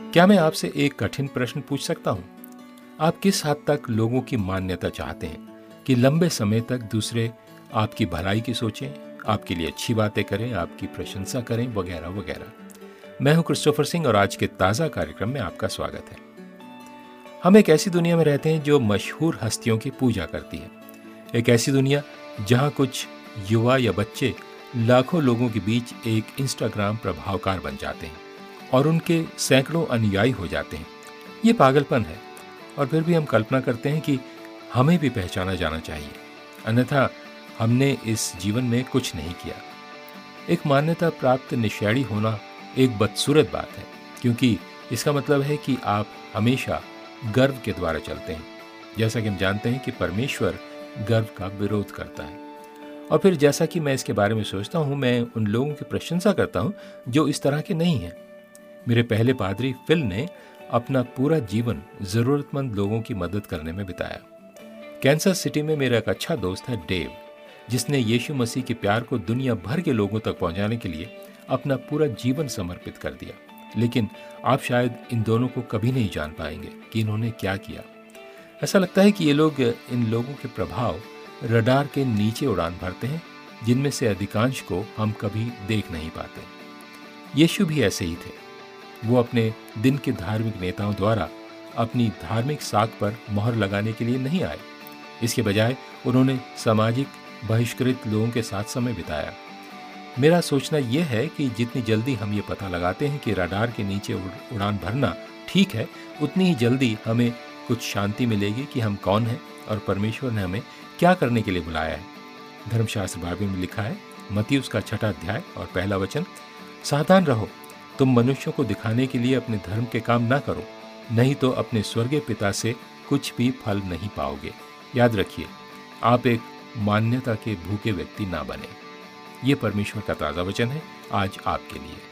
क्या मैं आपसे एक कठिन प्रश्न पूछ सकता हूं? आप किस हद तक लोगों की मान्यता चाहते हैं कि लंबे समय तक दूसरे आपकी भलाई की सोचें, आपके लिए अच्छी बातें करें, आपकी प्रशंसा करें, वगैरह वगैरह। मैं हूं क्रिस्टोफर सिंह और आज के ताज़ा कार्यक्रम में आपका स्वागत है। हम एक ऐसी दुनिया में रहते हैं जो मशहूर हस्तियों की पूजा करती है। एक ऐसी दुनिया जहां कुछ युवा या बच्चे लाखों लोगों के बीच एक इंस्टाग्राम प्रभावकार बन जाते हैं और उनके सैकड़ों अनुयायी हो जाते हैं। ये पागलपन है और फिर भी हम कल्पना करते हैं कि हमें भी पहचाना जाना चाहिए, अन्यथा हमने इस जीवन में कुछ नहीं किया। एक मान्यता प्राप्त निशैड़ी होना एक बदसूरत बात है, क्योंकि इसका मतलब है कि आप हमेशा गर्व के द्वारा चलते हैं, जैसा कि हम जानते हैं कि परमेश्वर गर्व का विरोध करता है। और फिर जैसा कि मैं इसके बारे में सोचता हूँ, मैं उन लोगों की प्रशंसा करता हूँ जो इस तरह के नहीं हैं। मेरे पहले पादरी फिल ने अपना पूरा जीवन जरूरतमंद लोगों की मदद करने में बिताया। कैंसस सिटी में मेरा एक अच्छा दोस्त है डेव, जिसने यीशु मसीह के प्यार को दुनिया भर के लोगों तक पहुंचाने के लिए अपना पूरा जीवन समर्पित कर दिया। लेकिन आप शायद इन दोनों को कभी नहीं जान पाएंगे कि इन्होंने क्या किया। ऐसा लगता है कि ये लोग इन लोगों के प्रभाव रडार के नीचे उड़ान भरते हैं, जिनमें से अधिकांश को हम कभी देख नहीं पाते। यीशु भी ऐसे ही थे। वो अपने दिन के धार्मिक नेताओं द्वारा अपनी धार्मिक साख पर मोहर लगाने के लिए नहीं आए। इसके बजाय उन्होंने सामाजिक बहिष्कृत लोगों के साथ समय बिताया। मेरा सोचना यह है कि जितनी जल्दी हम ये पता लगाते हैं कि रडार के नीचे उड़ान भरना ठीक है, उतनी ही जल्दी हमें कुछ शांति मिलेगी कि हम कौन हैं और परमेश्वर ने हमें क्या करने के लिए बुलाया है। धर्मशास्त्र बाइबल में लिखा है, मत्ती उसका 6 अध्याय और 1 वचन, सावधान रहो, तुम मनुष्यों को दिखाने के लिए अपने धर्म के काम ना करो, नहीं तो अपने स्वर्गीय पिता से कुछ भी फल नहीं पाओगे। याद रखिए, आप एक मान्यता के भूखे व्यक्ति ना बने। ये परमेश्वर का ताज़ा वचन है आज आपके लिए।